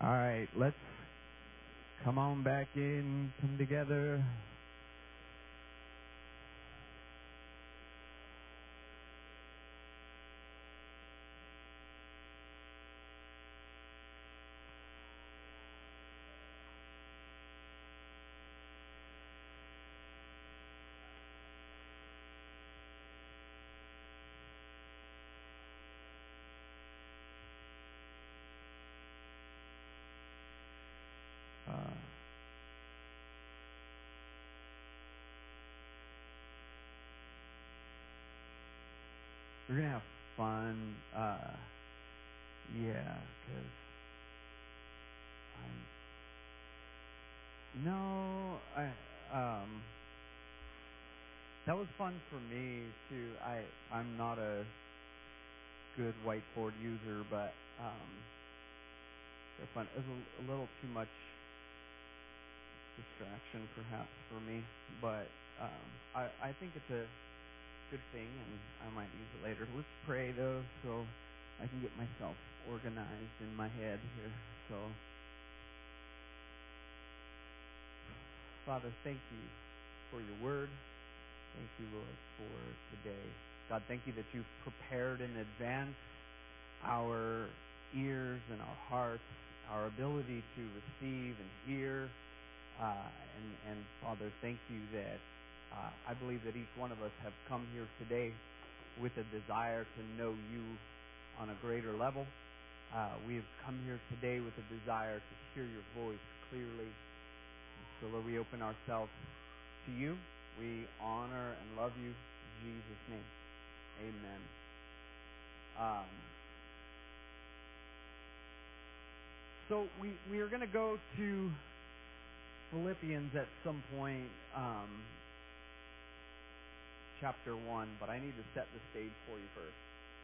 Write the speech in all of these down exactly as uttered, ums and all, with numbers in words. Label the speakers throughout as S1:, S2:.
S1: All right, let's come on back in, come together. Uh, we're gonna have fun. Uh, yeah, because I no, I um, that was fun for me too. I I'm not a good whiteboard user, but um, they're fun. It was a, a little too much distraction perhaps for me, but um, I I think it's a good thing, and I might use it later. Let's pray though, so I can get myself organized in my head here. So, Father, thank you for your word. Thank you, Lord, for today. God, thank you that you've prepared in advance our ears and our hearts, our ability to receive and hear. Uh, and, and Father, thank you that uh, I believe that each one of us have come here today with a desire to know you on a greater level. Uh, we have come here today with a desire to hear your voice clearly. So Lord, we open ourselves to you. We honor and love you. In Jesus' name, amen. Um, so we, we are going to go to Philippians at some point, um, chapter one, but I need to set the stage for you first.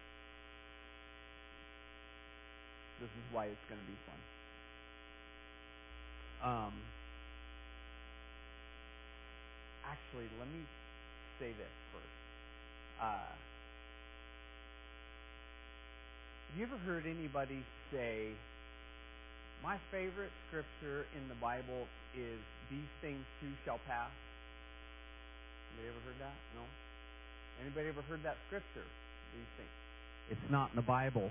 S1: This is why it's going to be fun. Um, actually, let me say this first. Uh, have you ever heard anybody say, my favorite scripture in the Bible is, these things too shall pass? Anybody ever heard that? No? Anybody ever heard that scripture? These things. It's not in the Bible.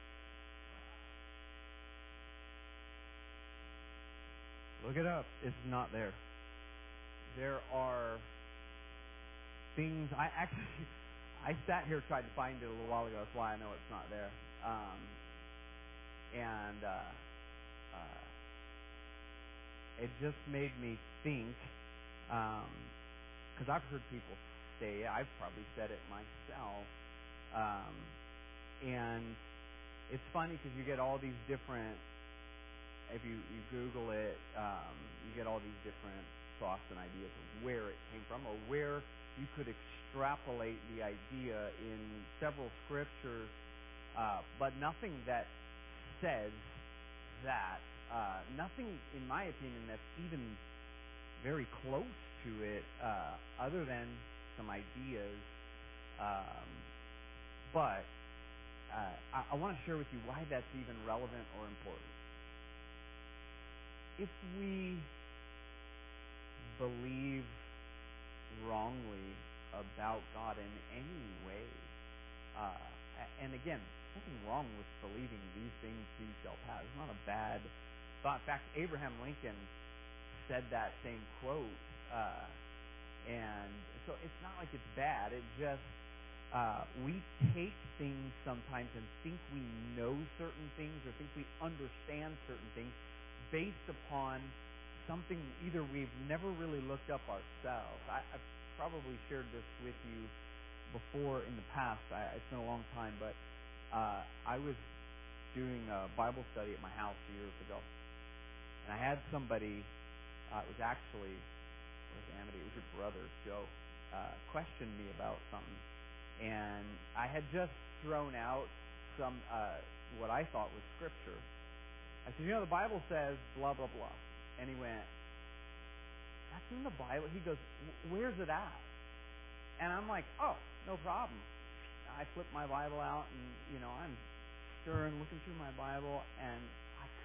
S1: Look it up. It's not there. There are things, I actually, I sat here tried to find it a little while ago. That's why I know it's not there. Um, and uh, uh, it just made me think, because um, I've heard people say, I've probably said it myself, um, and it's funny because you get all these different, if you, you Google it, um, you get all these different thoughts and ideas of where it came from, or where you could extrapolate the idea in several scriptures, uh, but nothing that says that, uh, nothing, in my opinion, that's even very close to it, uh, other than some ideas. Um, but uh, I, I want to share with you why that's even relevant or important. If we believe wrongly about God in any way, uh, and again, nothing wrong with believing these things too shall pass. It's not a bad thought. In fact, Abraham Lincoln said that same quote, uh, and so it's not like it's bad. It just, uh, we take things sometimes and think we know certain things or think we understand certain things based upon something either we've never really looked up ourselves. I, I've probably shared this with you before in the past. I, it's been a long time, but uh, I was doing a Bible study at my house years ago, and I had somebody, uh, it was actually, it was Amity, it was your brother, Joe, uh, questioned me about something, and I had just thrown out some, uh, what I thought was scripture. I said, you know, the Bible says blah, blah, blah. And he went, that's in the Bible? He goes, where's it at? And I'm like, oh, no problem. I flipped my Bible out, and, you know, I'm stirring, looking through my Bible, and I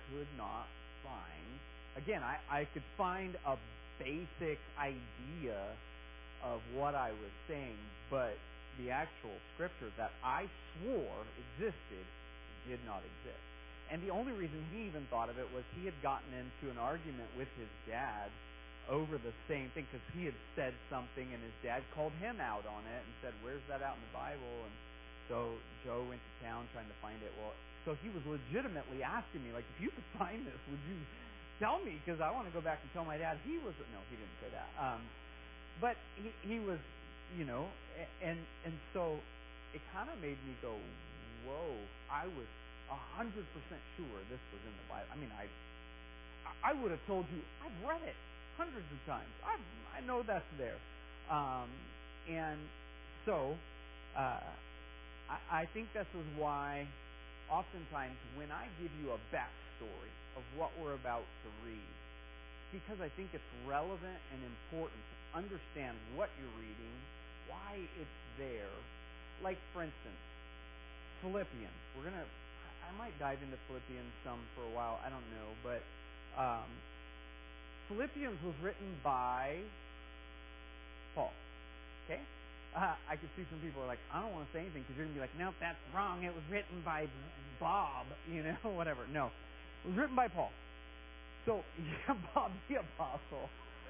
S1: could not find, again, I, I could find a basic idea of what I was saying, but the actual scripture that I swore existed did not exist. And the only reason he even thought of it was he had gotten into an argument with his dad over the same thing, because he had said something and his dad called him out on it and said, where's that out in the Bible? And so Joe went to town trying to find it. Well, so he was legitimately asking me, like, if you could find this, would you tell me? Because I want to go back and tell my dad. He was, no, he didn't say that. Um, but he, he was, you know, and, and so it kind of made me go, whoa, I was one hundred percent sure this was in the Bible. I mean, I, I would have told you, I've read it hundreds of times. I I know that's there. Um, and so uh, I, I think this is why oftentimes when I give you a backstory of what we're about to read, because I think it's relevant and important to understand what you're reading, why it's there. Like, for instance, Philippians. We're going to, I might dive into Philippians some for a while. I don't know. But um, Philippians was written by Paul. Okay? Uh, I could see some people are like, I don't want to say anything because you're going to be like, nope, that's wrong. It was written by Bob, you know, whatever. No. It was written by Paul. So, yeah, Bob the Apostle.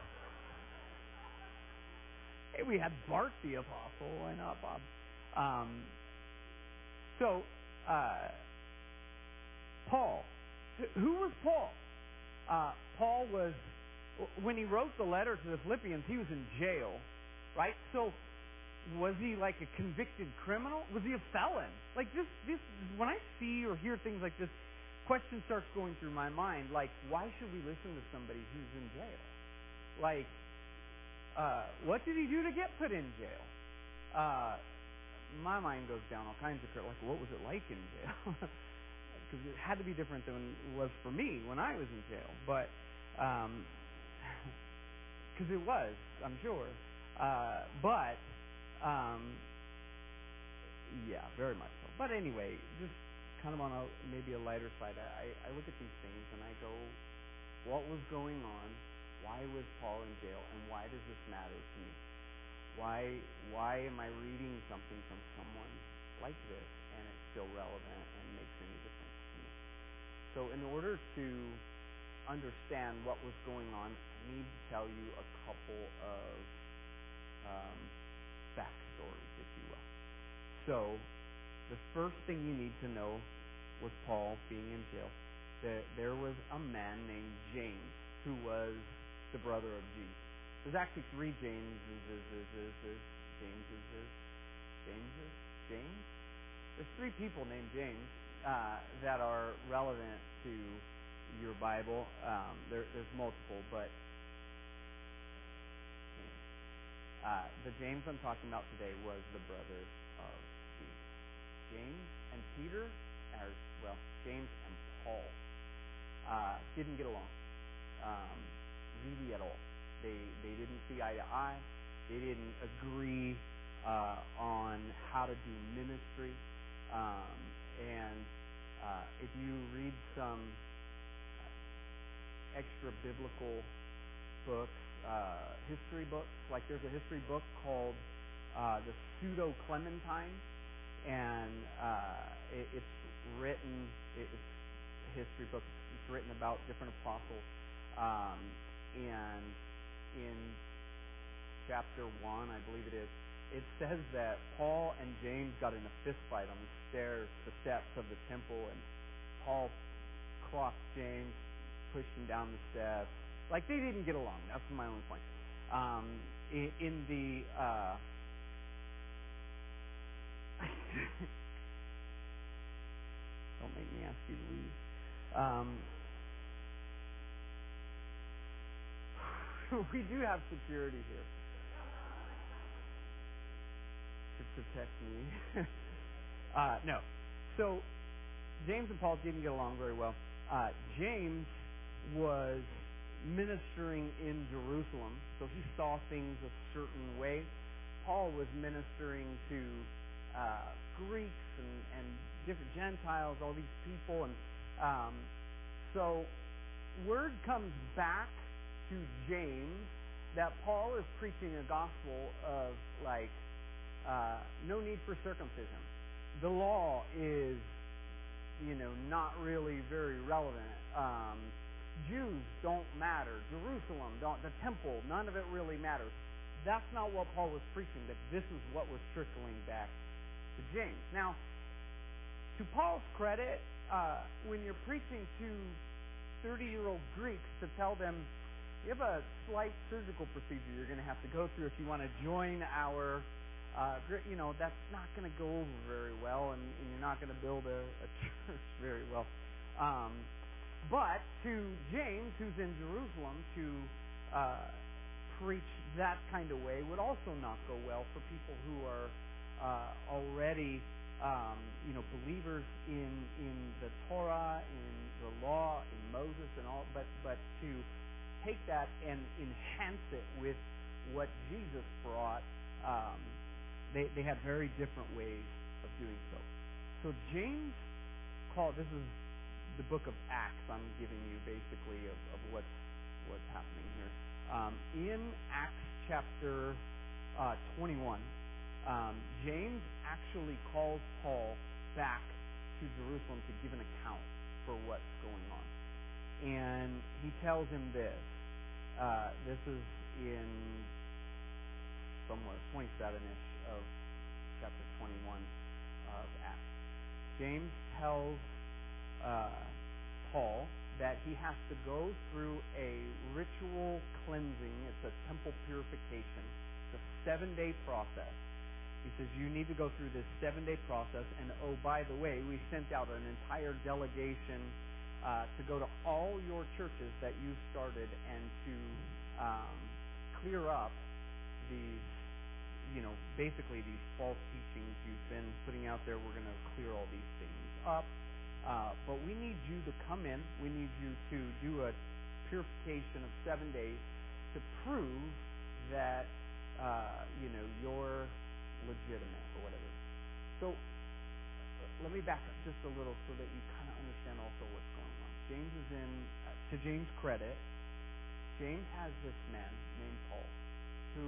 S1: Hey, we had Bart the Apostle. Why not Bob? Um, so, uh, Paul. Who was Paul? Uh, Paul was, when he wrote the letter to the Philippians, he was in jail, right? So, was he like a convicted criminal? Was he a felon? Like this, this, when I see or hear things like this, question starts going through my mind, like, why should we listen to somebody who's in jail? Like, uh, what did he do to get put in jail? Uh, my mind goes down all kinds of, like, what was it like in jail? Because it had to be different than it was for me when I was in jail. But, um, because it was, I'm sure. Uh, but, um, yeah, very much so. But anyway, just kind of on a maybe a lighter side, I, I look at these things and I go, what was going on? Why was Paul in jail? And why does this matter to me? Why why am I reading something from someone like this and it's still relevant and makes any difference to me? So in order to understand what was going on, I need to tell you a couple of um, backstories, if you will. So the first thing you need to know was Paul being in jail. That there was a man named James who was the brother of Jesus. There's actually three Jameses. Jameses. Jameses. James. There's three people named James uh, that are relevant to your Bible. Um, there, there's multiple, but uh, the James I'm talking about today was the brother of Jesus. James and Peter, or well, James and Paul, uh, didn't get along um, really at all. They they didn't see eye to eye. They didn't agree uh, on how to do ministry. Um, and uh, if you read some extra biblical books, uh, history books, like there's a history book called uh, the Pseudo Clementine, and uh, it, it's written. It, it's a history book. It's written about different apostles, um, and in chapter one, I believe it is, it says that Paul and James got in a fist fight on the stairs, the steps of the temple, and Paul crossed James, pushed him down the steps. Like, they didn't get along. That's my only point. Um, in, in the uh, don't make me ask you to leave. Um, we do have security here to protect me. uh, no. So, James and Paul didn't get along very well. Uh, James was ministering in Jerusalem, so he saw things a certain way. Paul was ministering to uh, Greeks and, and different Gentiles, all these people, and um,
S2: So word comes back to James that Paul is preaching a gospel of like uh, no need for circumcision. The law is, you know, not really very relevant. Um, Jews don't matter. Jerusalem don't. The temple, none of it really matters. That's not what Paul was preaching. That this is what was trickling back to James. Now, to Paul's credit, uh, when you're preaching to thirty-year-old Greeks to tell them you have a slight surgical procedure you're going to have to go through if you want to join our, uh, you know, that's not going to go over very well, and, and you're not going to build a, a church very well. Um, but to James, who's in Jerusalem, to uh, preach that kind of way would also not go well for people who are uh, already, um, you know, believers in in the Torah, in the law, in Moses, and all. But but to take that and enhance it with what Jesus brought, um, they they had very different ways of doing so. So James called, this is the book of Acts I'm giving you basically of, of what's what's happening here. Um, in Acts chapter uh, twenty-one, um, James actually calls Paul back to Jerusalem to give an account for what's going on. And he tells him this. Uh, this is in somewhere twenty-seven-ish of chapter twenty-one of Acts. James tells uh, Paul that he has to go through a ritual cleansing. It's a temple purification. It's a seven-day process. He says, you need to go through this seven-day process. And oh, by the way, we sent out an entire delegation uh, to go to all your churches that you started and to um, clear up these, you know, basically these false teachings you've been putting out there. We're going to clear all these things up. Uh, but we need you to come in. We need you to do a purification of seven days to prove that, uh, you know, you're legitimate or whatever. So let me back up just a little so that you kind of understand also what's going on. James is in, uh, to James' credit, James has this man named Paul who,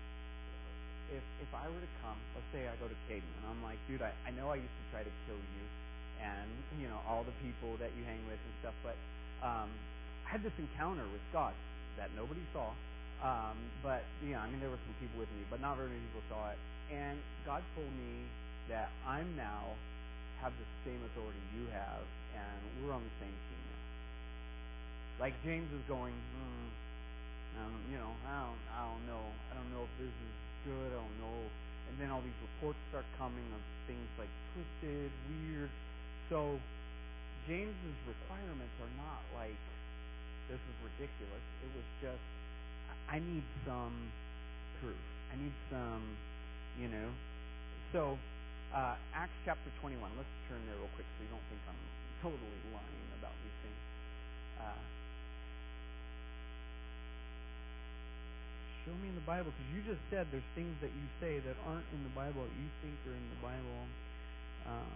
S2: if if I were to come, let's say I go to Caden and I'm like, dude, I, I know I used to try to kill you and, you know, all the people that you hang with and stuff, but um, I had this encounter with God that nobody saw. Um, but, you know, I mean, there were some people with me, but not very many people saw it. And God told me that I'm now have the same authority you have, and we're on the same team now. Like James is going, hmm, um, you know, I don't, I don't know. I don't know if this is good. I don't know. And then all these reports start coming of things like twisted, weird. So James's requirements are not like this is ridiculous. It was just I need some proof. I need some, you know. So uh, Acts chapter twenty-one. Let's turn there real quick so you don't think I'm totally lying about these things. Uh, show me in the Bible, because you just said there's things that you say that aren't in the Bible that you think are in the Bible. Um,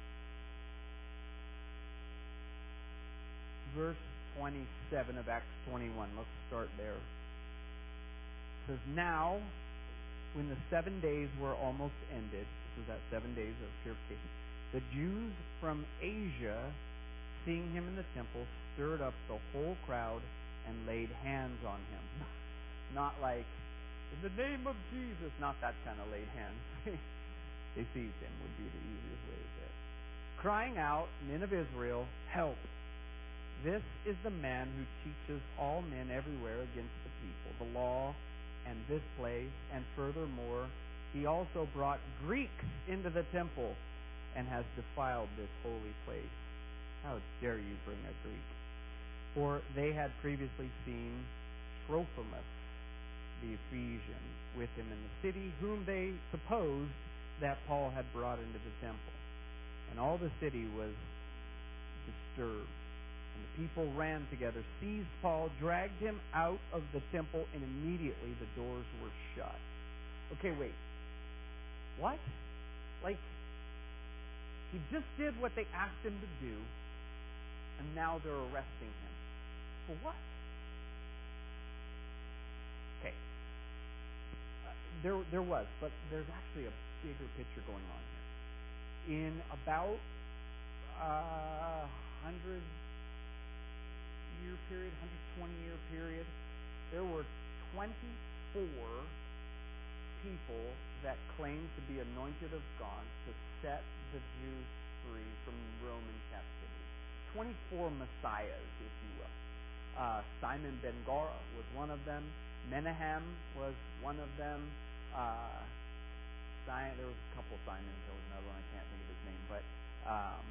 S2: verse twenty-seven of Acts twenty-one. Let's start there. It says, now, when the seven days were almost ended, this is that seven days of purification, the Jews from Asia, seeing him in the temple, stirred up the whole crowd and laid hands on him. Not like, in the name of Jesus, not that kind of laid hands. They seized him would be the easiest way to say it. Crying out, men of Israel, help. This is the man who teaches all men everywhere against the people, the law, and this place, and furthermore, he also brought Greeks into the temple and has defiled this holy place. How dare you bring a Greek? For they had previously seen Trophimus, the Ephesian, with him in the city, whom they supposed that Paul had brought into the temple. And all the city was disturbed. And the people ran together, seized Paul, dragged him out of the temple, and immediately the doors were shut. Okay, wait. What? Like, he just did what they asked him to do, And now they're arresting him. For what? Okay. Uh, there, there was, but there's actually a bigger picture going on here. In about a uh, hundred year period, one hundred twenty year period, there were twenty-four people that claimed to be anointed of God to set the Jews free from Roman captivity. twenty-four messiahs, if you will. Uh, Simon ben Gora was one of them. Menahem was one of them. Uh, Simon, there was a couple Simons. There was another one, I can't think of his name. But um,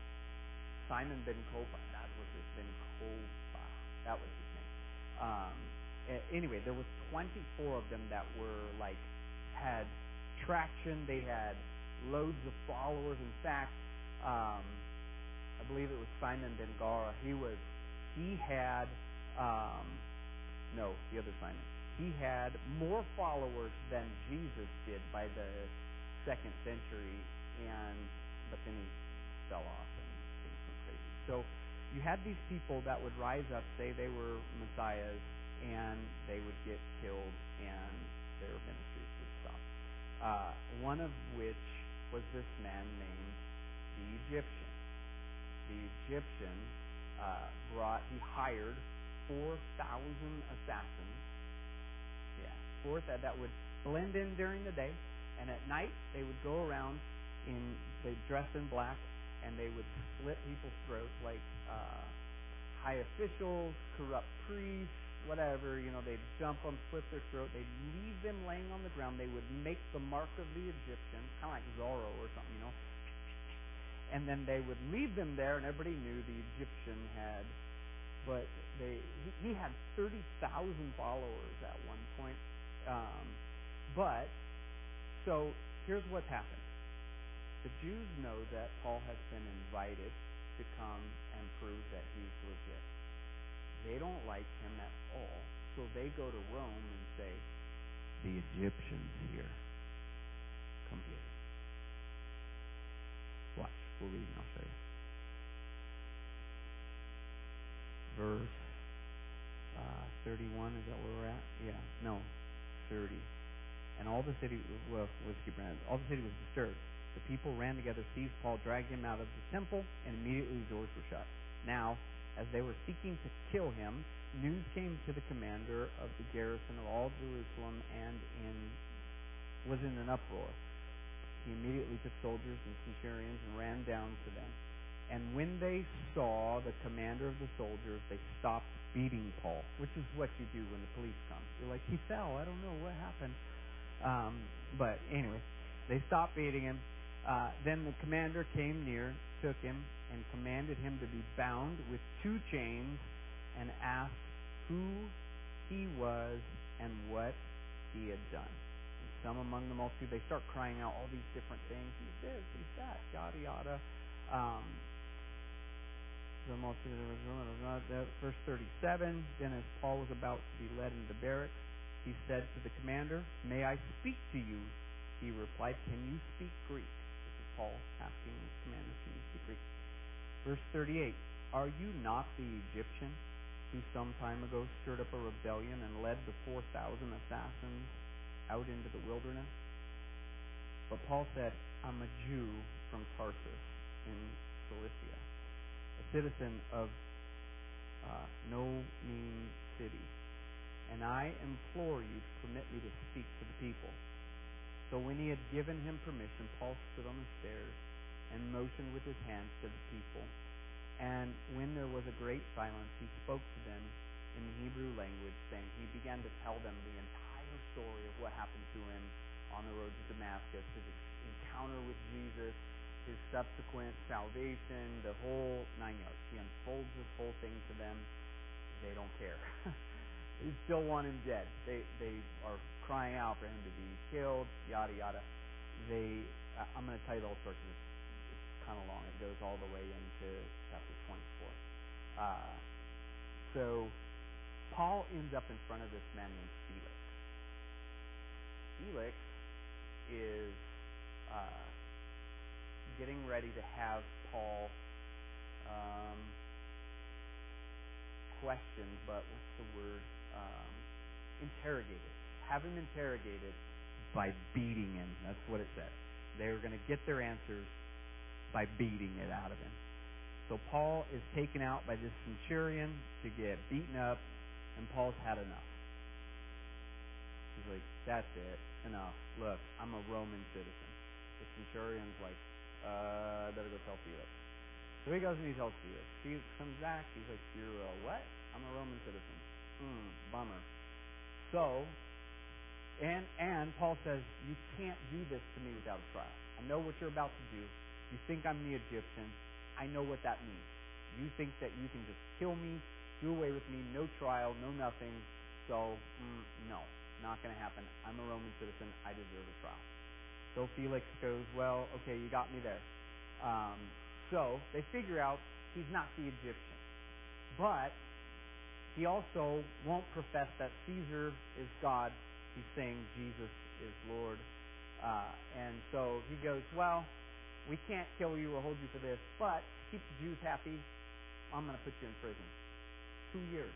S2: Simon ben Kopa, that was his ben Kopa. That was his name. Um, anyway, there was twenty-four of them that were like, had traction. They had loads of followers. In fact, um, I believe it was Simon ben Gora. He was, he had, um, no, the other Simon. He had more followers than Jesus did by the second century, and but then he fell off and things went crazy. So you had these people that would rise up, say they were messiahs, and they would get killed, and their ministries would stop. Uh, one of which was this man named the Egyptian. The Egyptian uh, brought, he hired four thousand assassins. Yeah, four that that would blend in during the day, and at night they would go around in, they dress in black, and they would slit people's throats like uh, high officials, corrupt priests, whatever. You know, they'd jump them, slit their throat. They'd leave them laying on the ground. They would make the mark of the Egyptian, kind of like Zorro or something, you know. And then they would leave them there, and everybody knew the Egyptian had, but they he, he had thirty thousand followers at one point. Um, but, so, here's what's happened. The Jews know that Paul has been invited to come and prove that he's legit. They don't like him at all, so they go to Rome and say, the Egyptian's here. Come get him. Watch. We'll read and I'll show you. Verse uh, thirty-one, is that where we're at? Yeah. No. thirty. And all the city, well, let's keep running. All the city was disturbed. The people ran together, seized Paul, dragged him out of the temple, and immediately the doors were shut. Now, as they were seeking to kill him, news came to the commander of the garrison of all Jerusalem and in was in an uproar. He immediately took soldiers and centurions and ran down to them. And when they saw the commander of the soldiers, they stopped beating Paul, which is what you do when the police come. You're like, he fell. I don't know what happened. Um, but anyway, they stopped beating him. Uh, then the commander came near, took him, and commanded him to be bound with two chains and asked who he was and what he had done. And some among the multitude, they start crying out all these different things. He's this, he's that, yada, yada. Um, the multitude, verse thirty-seven, then as Paul was about to be led into barracks, he said to the commander, may I speak to you? He replied, can you speak Greek? This is Paul asking the commander, can you speak Greek? Verse thirty-eight, are you not the Egyptian who some time ago stirred up a rebellion and led the four thousand assassins out into the wilderness? But Paul said, I'm a Jew from Tarsus in Cilicia, a citizen of uh, no mean city, and I implore you to permit me to speak to the people. So when he had given him permission, Paul stood on the stairs and motioned with his hands to the people. And when there was a great silence, he spoke to them in the Hebrew language, saying, he began to tell them the entire story of what happened to him on the road to Damascus, his encounter with Jesus, his subsequent salvation, the whole nine yards. He unfolds this whole thing to them. They don't care. They still want him dead. They they are crying out for him to be killed, yada, yada. They, uh, I'm going to tell you the whole story because it's, it's kind of long. It goes all the way into chapter twenty-four. Uh, so Paul ends up in front of this man named Felix. Felix is uh, getting ready to have Paul um, questioned, but what's the word? Um, interrogated. Have him interrogated by beating him. That's what it said. They were going to get their answers by beating it out of him. So Paul is taken out by this centurion to get beaten up, and Paul's had enough. He's like, that's it, enough. Look, I'm a Roman citizen. The centurion's like, uh, I better go tell Felix. So he goes and he tells Felix. Felix comes back. He's like, you're a what? I'm a Roman citizen. Hmm, bummer. So, and and Paul says, you can't do this to me without a trial. I know what you're about to do. You think I'm the Egyptian. I know what that means. You think that you can just kill me, do away with me, no trial, no nothing. So, mm, no, not going to happen. I'm a Roman citizen. I deserve a trial. So Felix goes, well, okay, you got me there. Um, so they figure out he's not the Egyptian. But he also won't profess that Caesar is God. He's saying Jesus is Lord. Uh, and so he goes, well, we can't kill you or hold you for this, but to keep the Jews happy, I'm going to put you in prison. Two years.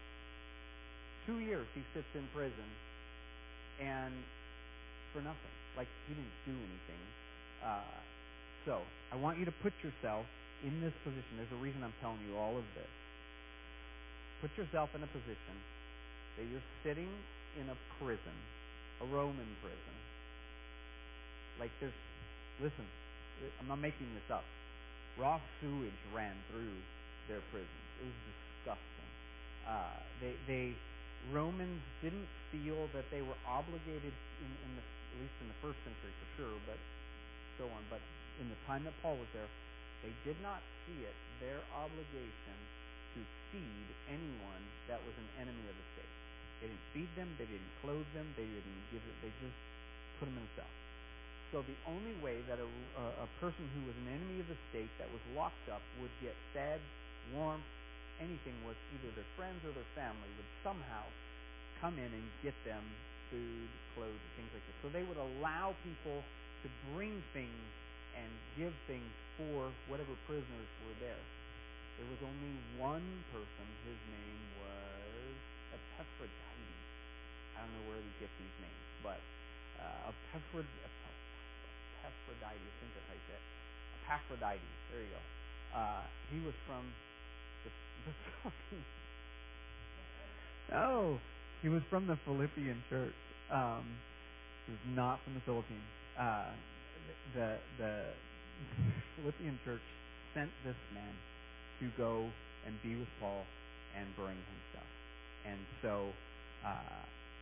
S2: Two years he sits in prison, and for nothing. Like, he didn't do anything. Uh, so, I want you to put yourself in this position. There's a reason I'm telling you all of this. Put yourself in a position that you're sitting in a prison, a Roman prison. Like, there's, listen, I'm not making this up. Raw sewage ran through their prisons. It was disgusting. Uh, they, they, Romans didn't feel that they were obligated, in, in the, at least in the first century for sure, but so on. But in the time that Paul was there, they did not see it their obligation to feed anyone that was an enemy of the state. They didn't feed them. They didn't clothe them. They didn't give it. They just put them in a cell. So the only way that a, a, a person who was an enemy of the state that was locked up would get fed, warmth, anything was either their friends or their family would somehow come in and get them food, clothes, things like this. So they would allow people to bring things and give things for whatever prisoners were there. There was only one person. His name was Epaphroditus. I don't know where they get these names, but uh, Epaphroditus, Epaphroditus, I think that's how you say it. Epaphroditus, there you go. Uh, he was from the, the Philippines. Oh, he was from the Philippian church. Um, he was not from the Philippines. Uh, the the Philippian church sent this man to go and be with Paul and bring him stuff. And so uh,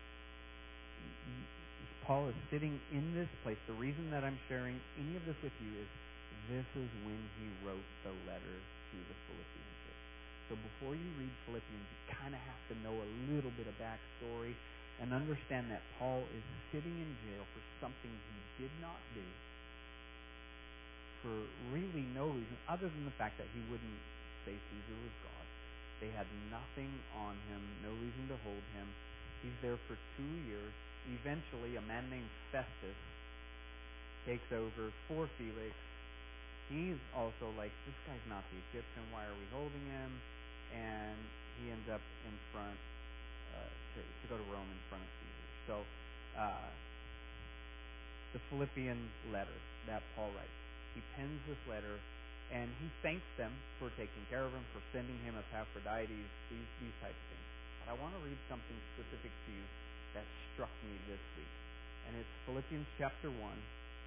S2: Paul is sitting in this place. The reason that I'm sharing any of this with you is this is when he wrote the letter to the Philippian church. So before you read Philippians, you kind of have to know a little bit of backstory and understand that Paul is sitting in jail for something he did not do for really no reason other than the fact that he wouldn't say Caesar was God. They had nothing on him, no reason to hold him. He's there for two years. Eventually, a man named Festus takes over for Felix. He's also like, this guy's not the Egyptian. Why are we holding him? And he ends up in front uh, to, to go to Rome in front of Caesar. So, uh, the Philippian letter that Paul writes, he pens this letter, and he thanks them for taking care of him, for sending him Epaphroditus, these these types of things. But I want to read something specific to you that struck me this week, and it's Philippians chapter one.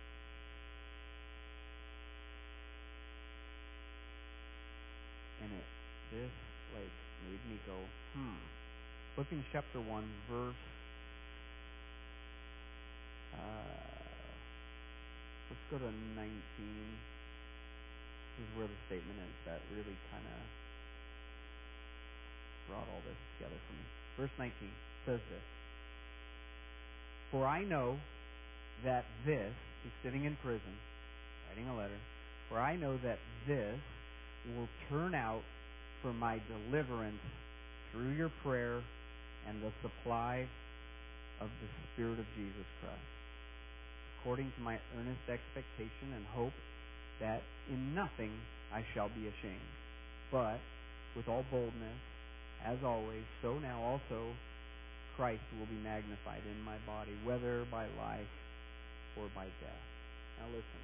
S2: And it, this, like, made me go, hmm. Philippians chapter one, verse, uh, let's go to nineteen. This is where the statement is that really kind of brought all this together for me. Verse nineteen says this. For I know that this, he's sitting in prison, writing a letter, for I know that this will turn out for my deliverance through your prayer and the supply of the Spirit of Jesus Christ, according to my earnest expectation and hope that in nothing I shall be ashamed, but with all boldness As always, so now also Christ will be magnified in my body, whether by life or by death. Now listen.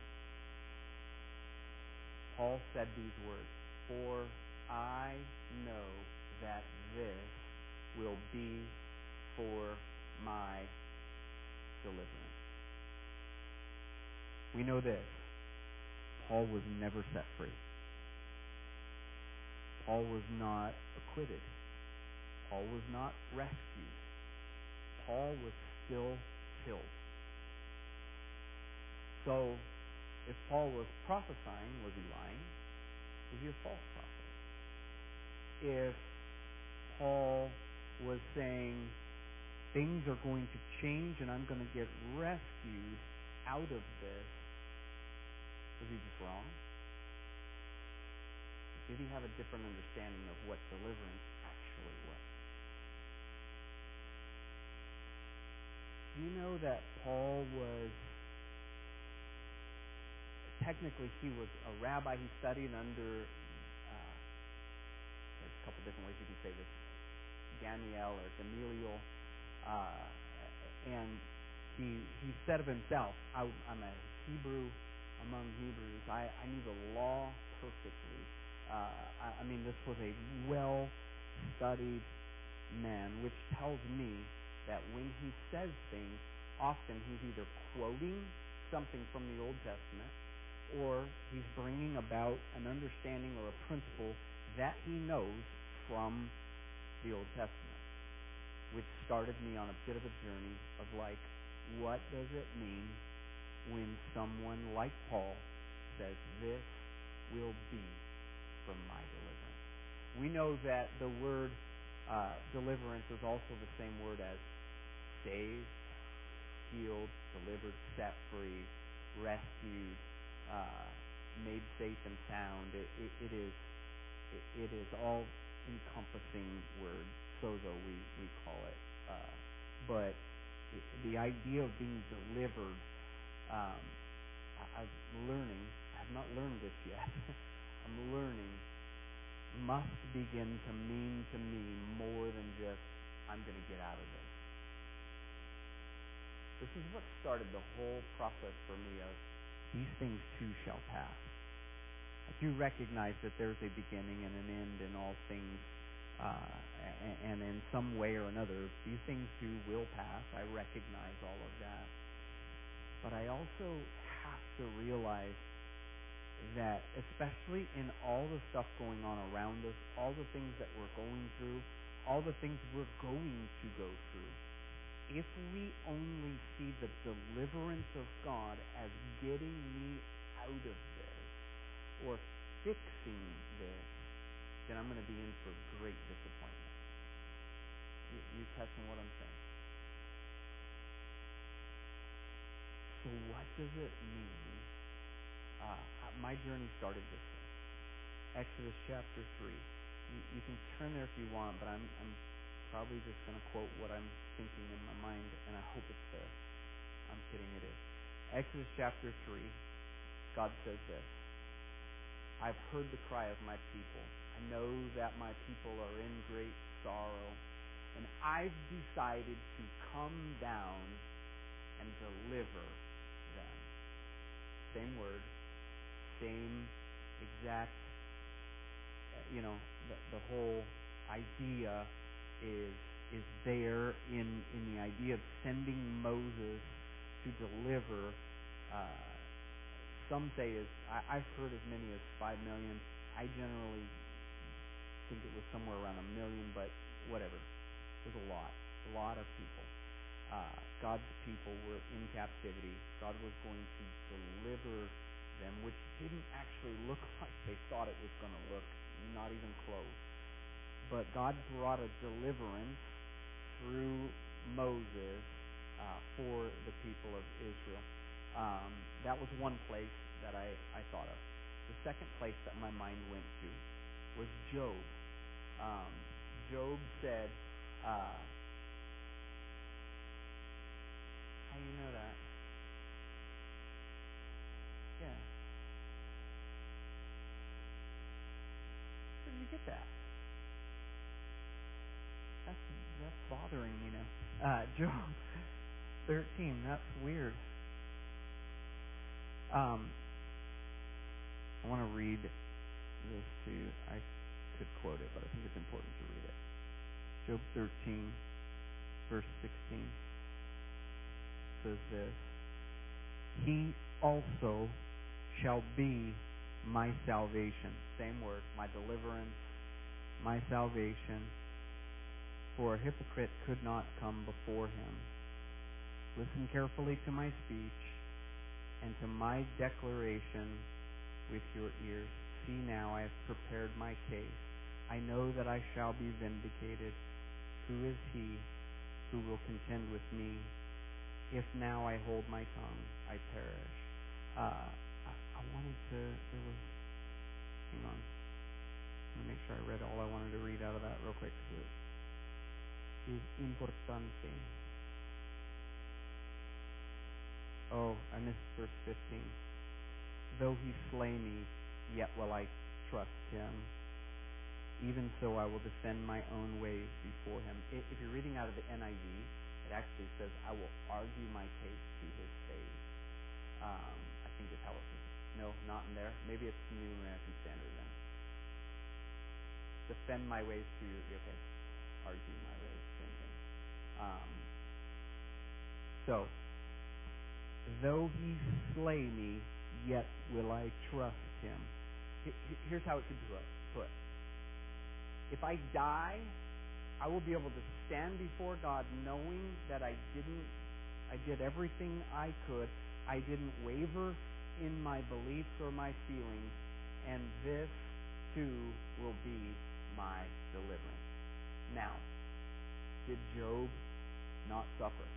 S2: Paul said these words, "For I know that this will be for my deliverance." We know this. Paul was never set free. Paul was not acquitted. Paul was not rescued. Paul was still killed. So, if Paul was prophesying, was he lying? Was he a false prophet? If Paul was saying, things are going to change and I'm going to get rescued out of this, was he just wrong? Did he have a different understanding of what deliverance actually was? Do you know that Paul was, technically he was a rabbi. He studied under, uh, there's a couple different ways you can say this, Gamaliel or Gamaliel, uh, and he he said of himself, I, I'm a Hebrew among Hebrews. I, I knew the law perfectly. Uh, I, I mean, this was a well-studied man, which tells me that when he says things, often he's either quoting something from the Old Testament or he's bringing about an understanding or a principle that he knows from the Old Testament, which started me on a bit of a journey of like, what does it mean when someone like Paul says, this will be from my deliverance? We know that the word uh, deliverance is also the same word as saved, healed, delivered, set free, rescued, uh, made safe and sound. It, it, it is it, it is all encompassing word. Sozo we we call it, uh, but it, the idea of being delivered. Um, I, I'm learning. I have not learned this yet. I'm learning. Must begin to mean to me more than just I'm going to get out of this. This is what started the whole process for me of these things too shall pass. I do recognize that there's a beginning and an end in all things, uh, and, and in some way or another, these things too will pass. I recognize all of that. But I also have to realize that, especially in all the stuff going on around us, all the things that we're going through, all the things we're going to go through, if we only see the deliverance of God as getting me out of this or fixing this, then I'm going to be in for great disappointment. You, you catching what I'm saying? So what does it mean? Uh, my journey started this way. Exodus chapter three. You, you can turn there if you want, but I'm, I'm probably just going to quote what I'm thinking in my mind, and I hope it's there. I'm kidding, it is. Exodus chapter three, God says this, I've heard the cry of my people. I know that my people are in great sorrow, and I've decided to come down and deliver them. Same word, same exact, you know, the, the whole idea is is there in, in the idea of sending Moses to deliver. Uh, some say is I, I've heard as many as five million. I generally think it was somewhere around a million, but whatever. There's a lot, a lot of people. Uh, God's people were in captivity. God was going to deliver them, which didn't actually look like they thought it was going to look, not even close. But God brought a deliverance through Moses uh, for the people of Israel. Um, that was one place that I, I thought of. The second place that my mind went to was Job. Um, Job said, uh, how do you know that? Yeah. Where did you get that? bothering me now. Uh, Job thirteen. That's weird. Um, I want to read this to you. I could quote it, but I think it's important to read it. Job thirteen, verse sixteen says this: He also shall be my salvation. Same word, my deliverance, my salvation. For a hypocrite could not come before him. Listen carefully to my speech and to my declaration with your ears. See now, I have prepared my case. I know that I shall be vindicated. Who is he who will contend with me? If now I hold my tongue, I perish. Uh, I, I wanted to, there was, hang on. I'm going to make sure I read all I wanted to read out of that real quick, because it is importante. Oh, I missed verse fifteen. Though he slay me, yet will I trust him. Even so, I will defend my own ways before him. If you're reading out of the N I V, it actually says, I will argue my case to his face. Um, I think it's how it says. No, not in there. Maybe it's New American Standard then. Defend my ways to you. Okay. Argue my ways. Same thing. Um, so, though he slay me, yet will I trust him. Here's how it could be put. If I die, I will be able to stand before God knowing that I didn't, I did everything I could. I didn't waver in my beliefs or my feelings, and this too will be my deliverance. Now, did Job not suffer?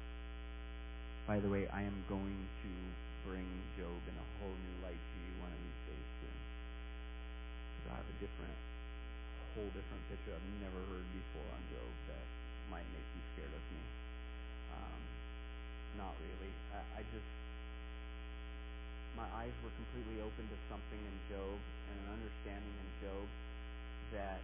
S2: By the way, I am going to bring Job in a whole new light to you one of these days soon. Because I have a different, whole different picture I've never heard before on Job that might make you scared of me. Um, not really. I, I just, my eyes were completely open to something in Job and an understanding in Job that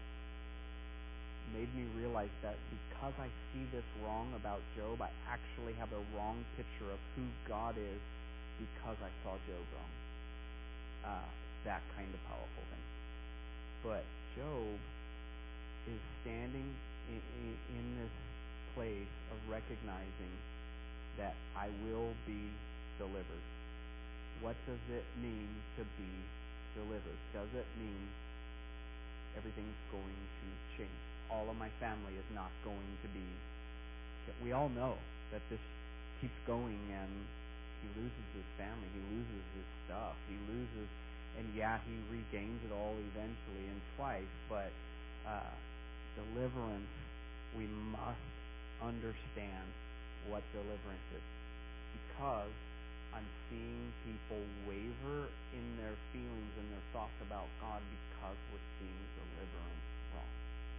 S2: made me realize that because I see this wrong about Job, I actually have a wrong picture of who God is because I saw Job wrong. Uh, that kind of powerful thing. But Job is standing in, in, in this place of recognizing that I will be delivered. What does it mean to be delivered? Does it mean everything's going to change? All of my family is not going to be... We all know that this keeps going, and he loses his family, he loses his stuff, he loses... And yeah, he regains it all eventually and twice, but uh, deliverance, we must understand what deliverance is. Because I'm seeing people waver in their feelings and their thoughts about God because we're seeing deliverance wrong.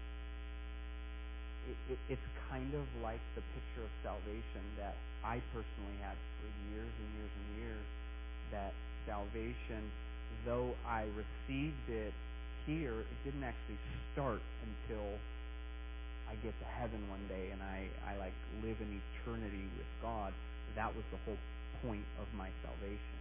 S2: It, it, it's kind of like the picture of salvation that I personally had for years and years and years, that salvation, though I received it here, it didn't actually start until I get to heaven one day and I, I like live in eternity with God. That was the whole point of my salvation.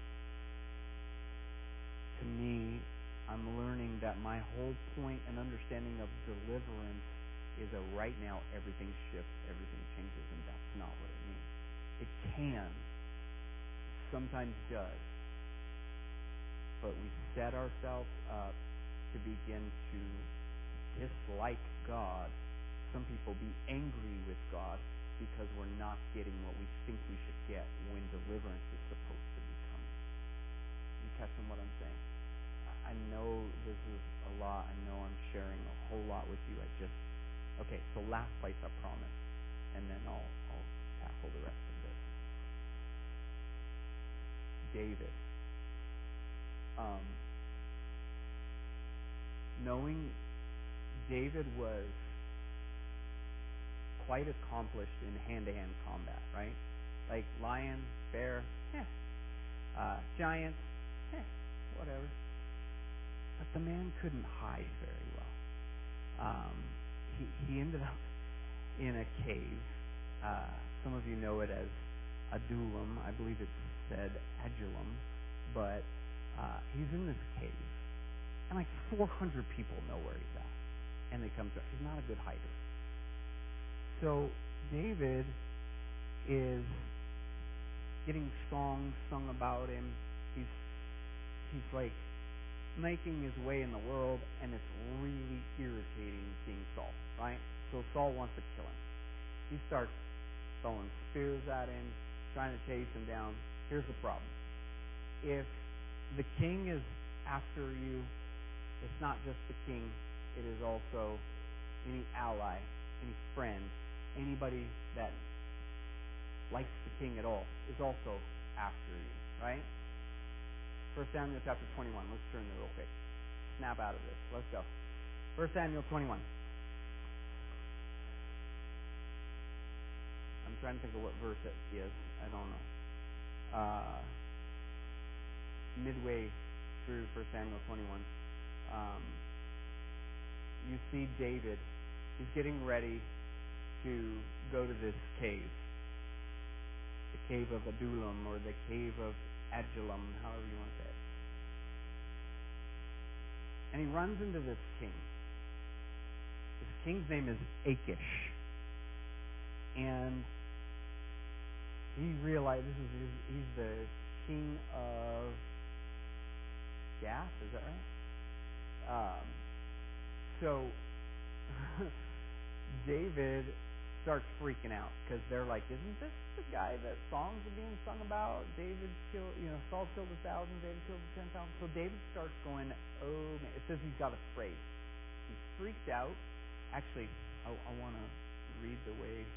S2: To me, I'm learning that my whole point and understanding of deliverance is a right now everything shifts, everything changes, and that's not what it means. It can, sometimes does, but we set ourselves up to begin to dislike God. Some people be angry with God because we're not getting what we think we should get when deliverance is supposed to be coming. You catching what I'm saying? I know this is a lot. I know I'm sharing a whole lot with you. I just, okay, so last place, I promise, and then I'll, I'll tackle the rest of this. David. Um, knowing David was quite accomplished in hand-to-hand combat, right? Like lion, bear, eh. Uh, giants, eh, whatever. But the man couldn't hide very well. Um, he, he ended up in a cave. Uh, some of you know it as Adullam. I believe it's said Adullam. But uh, he's in this cave. And like four hundred people know where he's at. And they come to him. He's not a good hider. So David is getting songs sung about him. He's he's like making his way in the world, and it's really irritating King Saul, right? So Saul wants to kill him. He starts throwing spears at him, trying to chase him down. Here's the problem. If the king is after you, it's not just the king, it is also any ally, any friend, anybody that likes the king at all is also after you, right? First Samuel chapter twenty-one. Let's turn there real quick. Snap out of this. Let's go. First Samuel twenty-one. I'm trying to think of what verse it is. I don't know. Uh, midway through First Samuel twenty-one, um, you see David. He's getting ready to go to this cave, the cave of Adullam or the cave of Adullam, however you want to say it. And he runs into this king. This king's name is Achish. And he realizes this is his, he's the king of Gath, is that right? Um, so David starts freaking out because they're like, isn't this the guy that songs are being sung about? David killed, you know, Saul killed a thousand, David killed a ten thousand. So David starts going, oh man. It says he's got afraid. He's freaked out. Actually, I, I want to read the way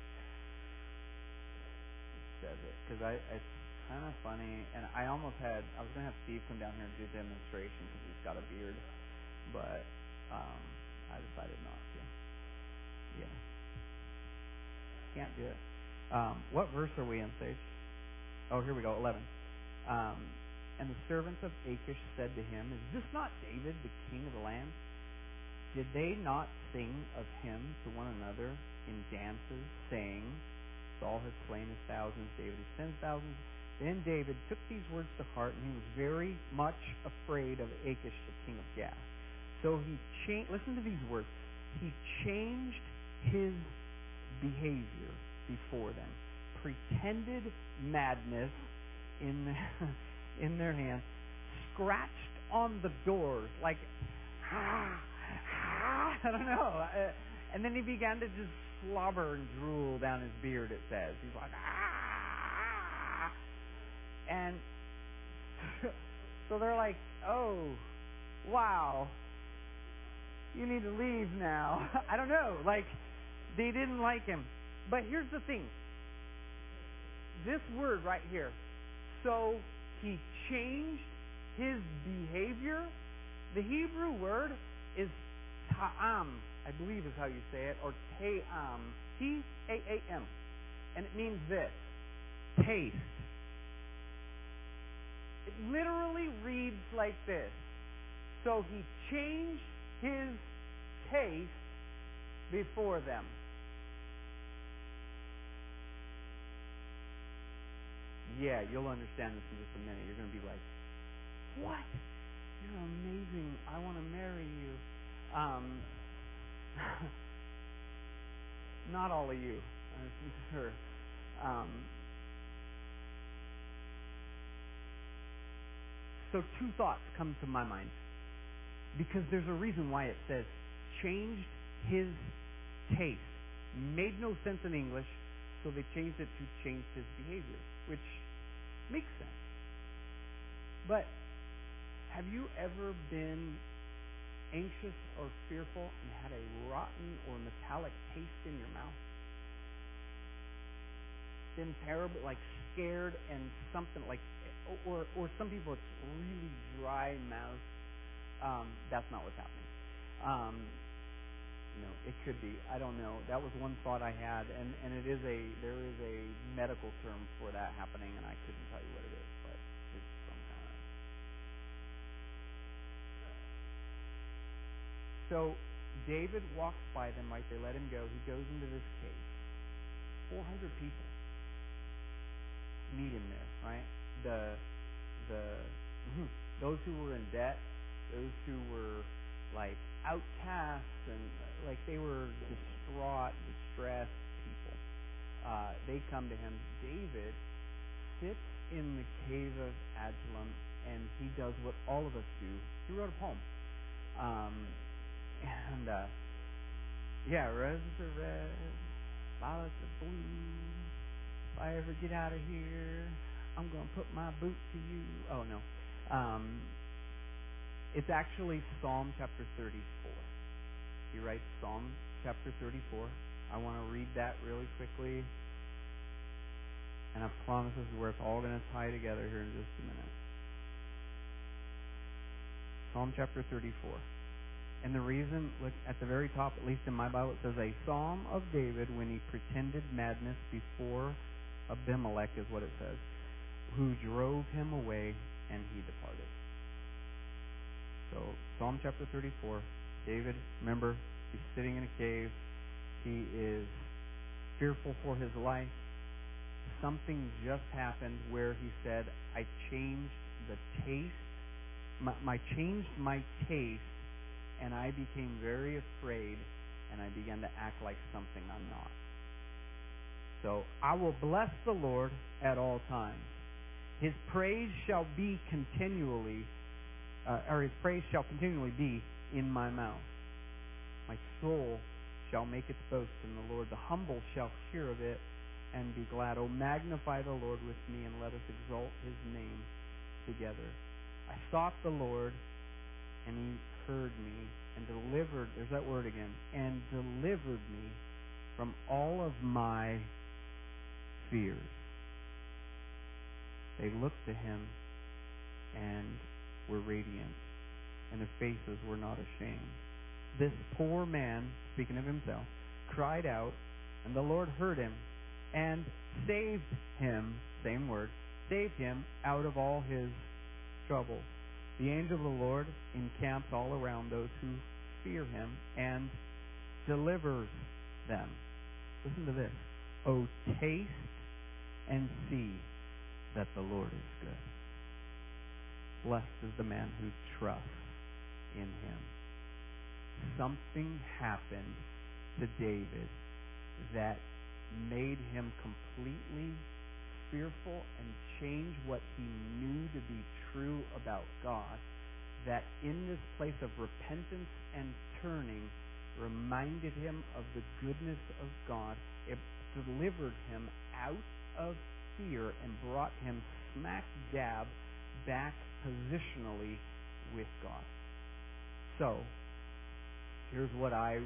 S2: it says it because I it's kind of funny, and I almost had I was gonna have Steve come down here and do a demonstration because he's got a beard, but um, I decided not to. Yeah. Can't do it. Um, what verse are we in, Sage? Oh, here we go, eleven. Um, and the servants of Achish said to him, is this not David, the king of the land? Did they not sing of him to one another in dances, saying, Saul has slain his thousands, David his ten thousands? Then David took these words to heart, and he was very much afraid of Achish, the king of Gath. So he changed, listen to these words, he changed his behavior before them, pretended madness in the, in their hands, scratched on the doors like ah, ah, I don't know, uh, and then he began to just slobber and drool down his beard. It says he's like ah, and so they're like, oh wow, you need to leave now. I don't know, like. They didn't like him. But here's the thing. This word right here. So he changed his behavior. The Hebrew word is ta'am, I believe is how you say it, or ta'am. T A A M. And it means this. Taste. It literally reads like this. So he changed his taste before them. Yeah, you'll understand this in just a minute. You're going to be like, what? You're amazing. I want to marry you. Um, not all of you, I'm sure. Um, so two thoughts come to my mind. Because there's a reason why it says, changed his taste. Made no sense in English, so they changed it to changed his behavior, which makes sense. But have you ever been anxious or fearful and had a rotten or metallic taste in your mouth? Been terrible, like scared and something like, or or some people it's really dry mouth. Um, that's not what's happening. Um, you know, it could be. I don't know. That was one thought I had, and, and it is a there is a medical term for that happening, and I couldn't tell you what it is, but it's some kind of. So David walks by them, right? They let him go. He goes into this cave. four hundred people meet him there, right? The the mhm, those who were in debt, those who were like outcasts and uh, like they were distraught, distressed people. Uh, they come to him. David sits in the cave of Adullam, and he does what all of us do. He wrote a poem. Um, and uh, yeah, roses are red, violets are blue. If I ever get out of here, I'm going to put my boot to you. Oh, no. Um, it's actually Psalm chapter thirty-four. He writes Psalm chapter thirty-four. I want to read that really quickly. And I promise this is where it's all going to tie together here in just a minute. Psalm chapter thirty-four. And the reason, look at the very top, at least in my Bible, it says, a psalm of David when he pretended madness before Abimelech, is what it says, who drove him away, and he departed. So, Psalm chapter thirty-four, David, remember, he's sitting in a cave. He is fearful for his life. Something just happened where he said, I changed the taste, my, my changed my taste, and I became very afraid, and I began to act like something I'm not. So, I will bless the Lord at all times. His praise shall be continually, uh, or his praise shall continually be in my mouth. My soul shall make its boast in the Lord. The humble shall hear of it and be glad. Oh, magnify the Lord with me, and let us exalt his name together. I sought the Lord, and he heard me and delivered, there's that word again, and delivered me from all of my fears. They looked to him and were radiant, and their faces were not ashamed. This poor man, speaking of himself, cried out, and the Lord heard him and saved him, same word, saved him out of all his troubles. The angel of the Lord encamps all around those who fear him and delivers them. Listen to this. Oh, taste and see that the Lord is good. Blessed is the man who trusts in him. Something happened to David that made him completely fearful and change what he knew to be true about God, that in this place of repentance and turning reminded him of the goodness of God. It delivered him out of fear and brought him smack dab back positionally with God. So, here's what I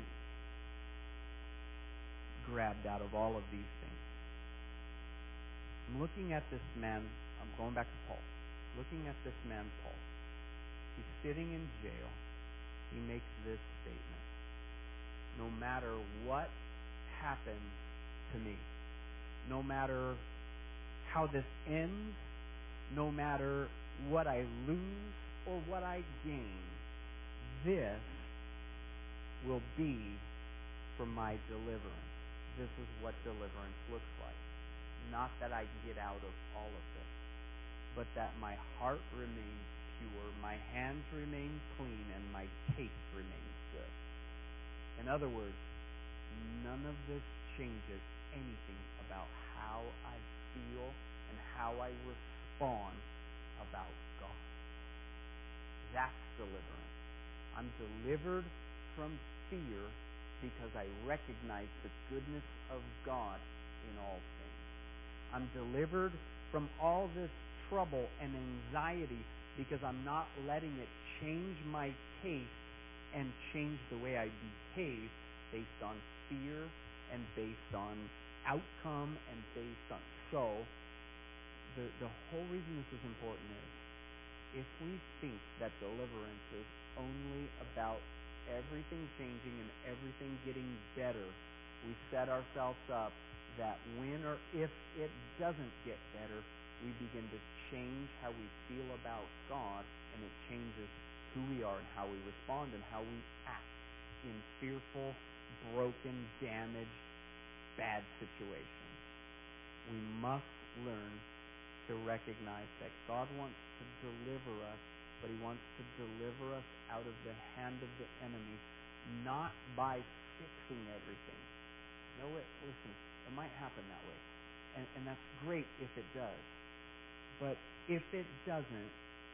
S2: grabbed out of all of these things. I'm looking at this man, I'm going back to Paul. Looking at this man, Paul. He's sitting in jail. He makes this statement. No matter what happens to me, no matter how this ends, no matter what I lose or what I gain, this will be for my deliverance. This is what deliverance looks like. Not that I get out of all of this, but that my heart remains pure, my hands remain clean, and my taste remains good. In other words, none of this changes anything about how I feel and how I respond about God. That's deliverance. I'm delivered from fear because I recognize the goodness of God in all things. I'm delivered from all this trouble and anxiety because I'm not letting it change my taste and change the way I behave based on fear and based on outcome and based on... So, the, the whole reason this is important is if we think that deliverance is only about everything changing and everything getting better, we set ourselves up that when or if it doesn't get better, we begin to change how we feel about God, and it changes who we are and how we respond and how we act in fearful, broken, damaged, bad situations. we must learn to recognize that God wants to deliver us, but he wants to deliver us out of the hand of the enemy, not by fixing everything. No, it, listen, it might happen that way. And, and that's great if it does. But if it doesn't,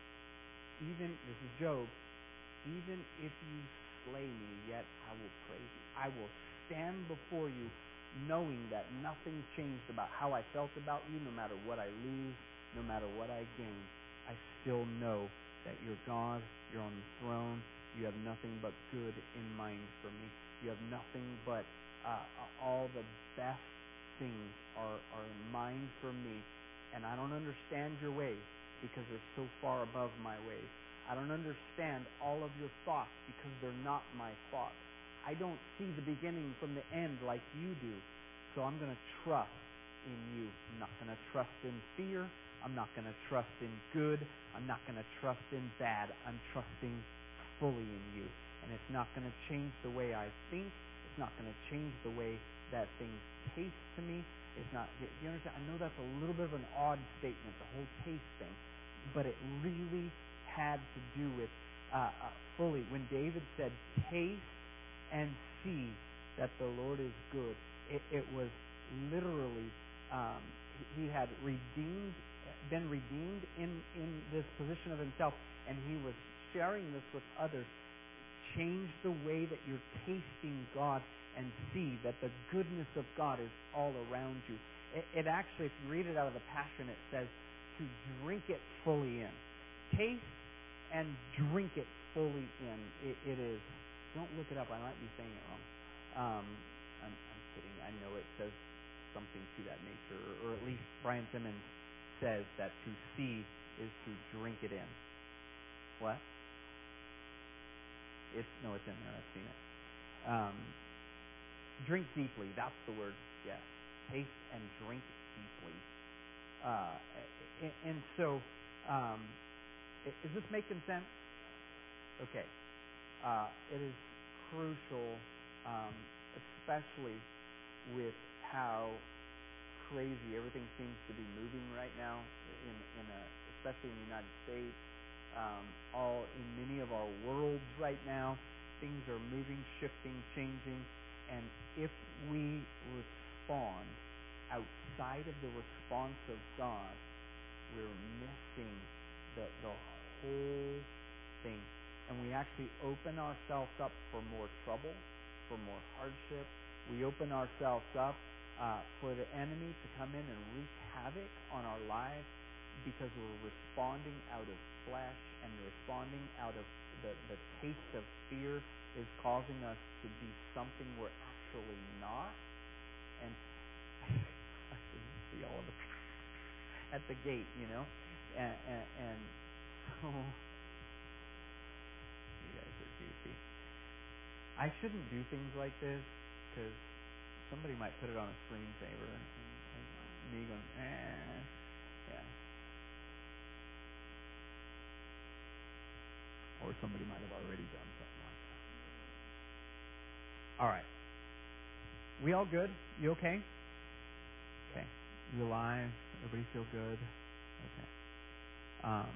S2: even, this is Job, even if you slay me, yet I will praise you. I will stand before you knowing that nothing's changed about how I felt about you, no matter what I lose, no matter what I gain. I still know that you're God, you're on the throne, you have nothing but good in mind for me. You have nothing but uh, all the best things are, are in mind for me. And I don't understand your ways because they're so far above my ways. I don't understand all of your thoughts because they're not my thoughts. I don't see the beginning from the end like you do. So I'm going to trust in you. I'm not going to trust in fear. I'm not going to trust in good. I'm not going to trust in bad. I'm trusting fully in you. And it's not going to change the way I think. It's not going to change the way that things taste to me. It's not, do you understand? I know that's a little bit of an odd statement, the whole taste thing. But it really had to do with uh, uh, fully. When David said, taste and see that the Lord is good, it, it was literally, um, he had redeemed, been redeemed in, in this position of himself, and he was sharing this with others. Change the way that you're tasting God and see that the goodness of God is all around you. It, it actually, if you read it out of the Passion, it says to drink it fully in. Taste and drink it fully in. It, it is. Don't look it up. I might be saying it wrong. Um, I'm, I'm kidding. I know it says something to that nature, or, or at least Brian Simmons says that to see is to drink it in. What? It's no, it's in there. I've seen it. Um, drink deeply. That's the word. Yes. Taste and drink deeply. Uh, and, and so, um, is this making sense? Okay. Uh, it is crucial, um, especially with how crazy everything seems to be moving right now, in, in a, especially in the United States, um, all in many of our worlds right now. Things are moving, shifting, changing, and if we respond outside of the response of God, we're missing the, the whole thing. And we actually open ourselves up for more trouble, for more hardship. We open ourselves up uh, for the enemy to come in and wreak havoc on our lives because we're responding out of flesh, and responding out of the, the taste of fear is causing us to be something we're actually not. And I can see all of it at the gate, you know, and, and, and so you guys are goofy. I shouldn't do things like this because somebody might put it on a screensaver, and, and me going, eh, yeah, or somebody might have already done something like that. All right, we all good? You okay? Okay, you alive? Everybody feel good? Okay. Um,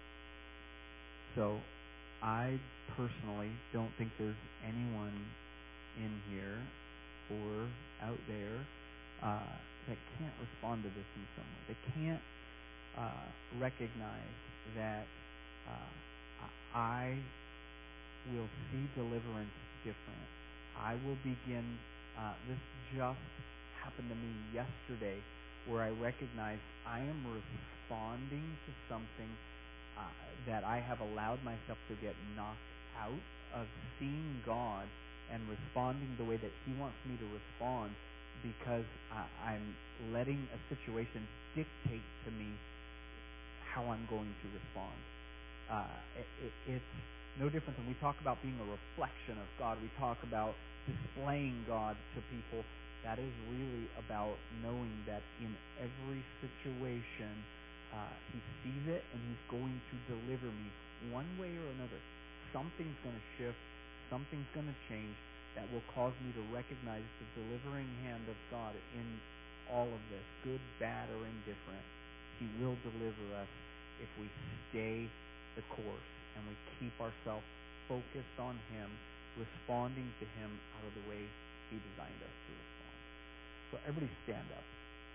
S2: so I personally don't think there's anyone in here or out there uh, that can't respond to this in some way. They can't uh, recognize that uh, I will see deliverance different. I will begin, uh, this just happened to me yesterday, where I recognize I am responding to something uh, that I have allowed myself to get knocked out of seeing God and responding the way that He wants me to respond, because uh, I'm letting a situation dictate to me how I'm going to respond. Uh, it, it, it's no different than we talk about being a reflection of God. We talk about displaying God to people. That is really about knowing that in every situation, uh, He sees it and He's going to deliver me one way or another. Something's going to shift. Something's going to change that will cause me to recognize the delivering hand of God in all of this, good, bad, or indifferent. He will deliver us if we stay the course and we keep ourselves focused on Him, responding to Him out of the way He designed us to respond. So everybody stand up.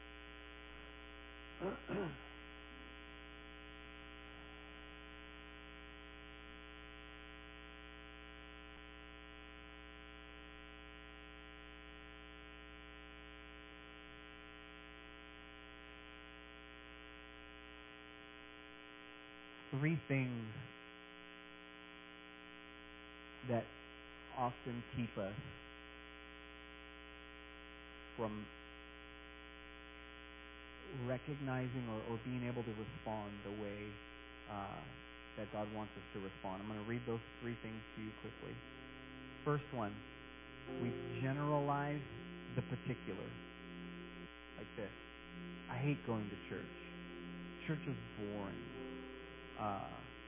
S2: Three things that often keep us from recognizing or, or being able to respond the way uh, that God wants us to respond. I'm going to read those three things to you quickly. First one, we generalize the particular. Like this. I hate going to church. Church is boring. Uh,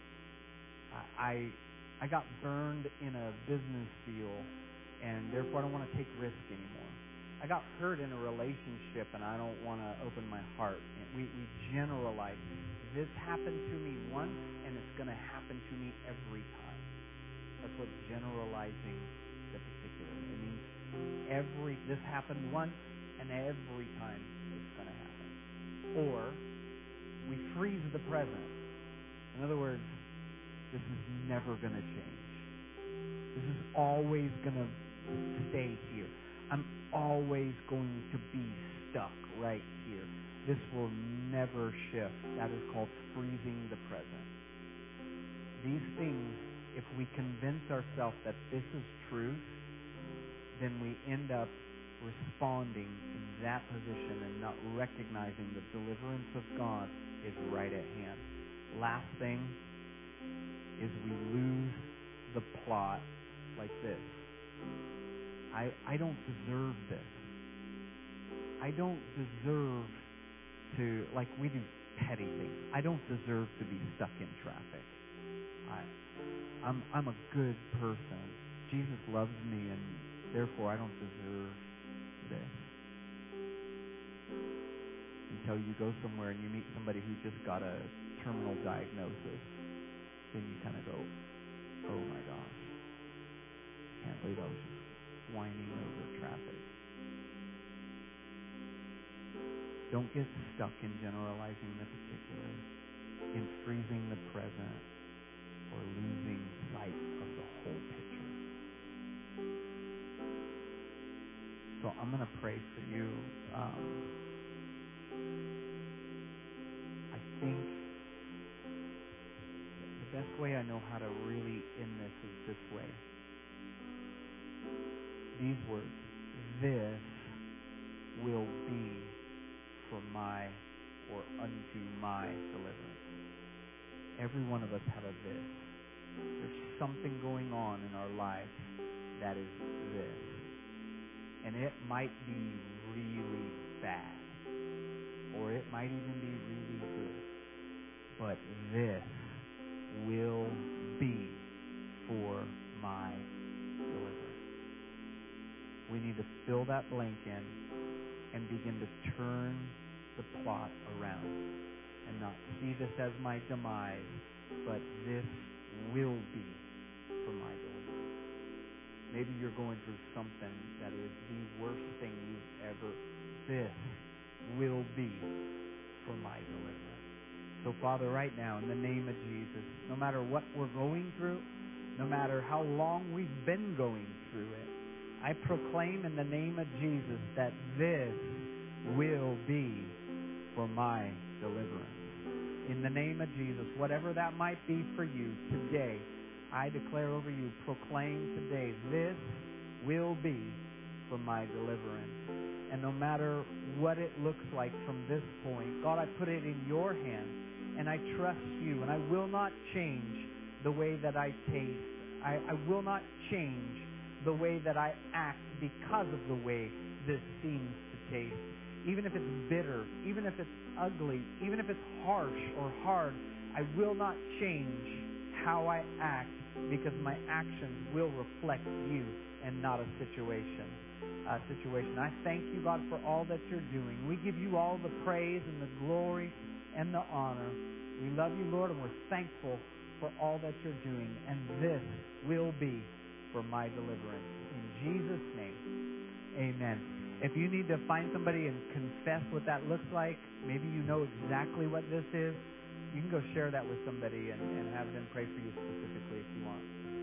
S2: I I got burned in a business deal, and therefore I don't want to take risk anymore. I got hurt in a relationship, and I don't want to open my heart. And we we generalize. This happened to me once, and it's going to happen to me every time. That's what generalizing the particular. It means every this happened once, and every time it's going to happen. Or we freeze the present. In other words, this is never going to change. This is always going to stay here. I'm always going to be stuck right here. This will never shift. That is called freezing the present. These things, if we convince ourselves that this is truth, then we end up responding in that position and not recognizing the deliverance of God is right at hand. Last thing is we lose the plot like this. I I don't deserve this. I don't deserve to, like we do petty things. I don't deserve to be stuck in traffic. I I'm I'm a good person. Jesus loves me, and therefore I don't deserve this. Until you go somewhere and you meet somebody who just got a terminal diagnosis, then you kind of go, oh my gosh, I can't believe I was just whining over traffic. Don't get stuck in generalizing the particular, in freezing the present, or losing sight of the whole picture. So I'm going to pray for you. Um, I think the best way I know how to really end this is this way. These words, this will be for my or unto my deliverance. Every one of us have a this. There's something going on in our life that is this. And it might be really bad. Or it might even be really good. But this will be for my deliverance. We need to fill that blank in and begin to turn the plot around and not see this as my demise, but this will be for my deliverance. Maybe you're going through something that is the worst thing you've ever. This will be for my deliverance. So, Father, right now, in the name of Jesus, no matter what we're going through, no matter how long we've been going through it, I proclaim in the name of Jesus that this will be for my deliverance. In the name of Jesus, whatever that might be for you today, I declare over you, proclaim today, this will be for my deliverance. And no matter what it looks like from this point, God, I put it in your hands, and I trust you, and I will not change the way that I taste. I, I will not change the way that I act because of the way this seems to taste. Even if it's bitter, even if it's ugly, even if it's harsh or hard, I will not change how I act because my actions will reflect you and not a situation.
S1: uh, situation. I thank you, God, for all that you're doing. We give you all the praise and the glory and the honor. We love you, Lord, and we're thankful for all that you're doing. And this will be for my deliverance. In Jesus' name, amen. If you need to find somebody and confess what that looks like, maybe you know exactly what this is, you can go share that with somebody and, and have them pray for you specifically if you want.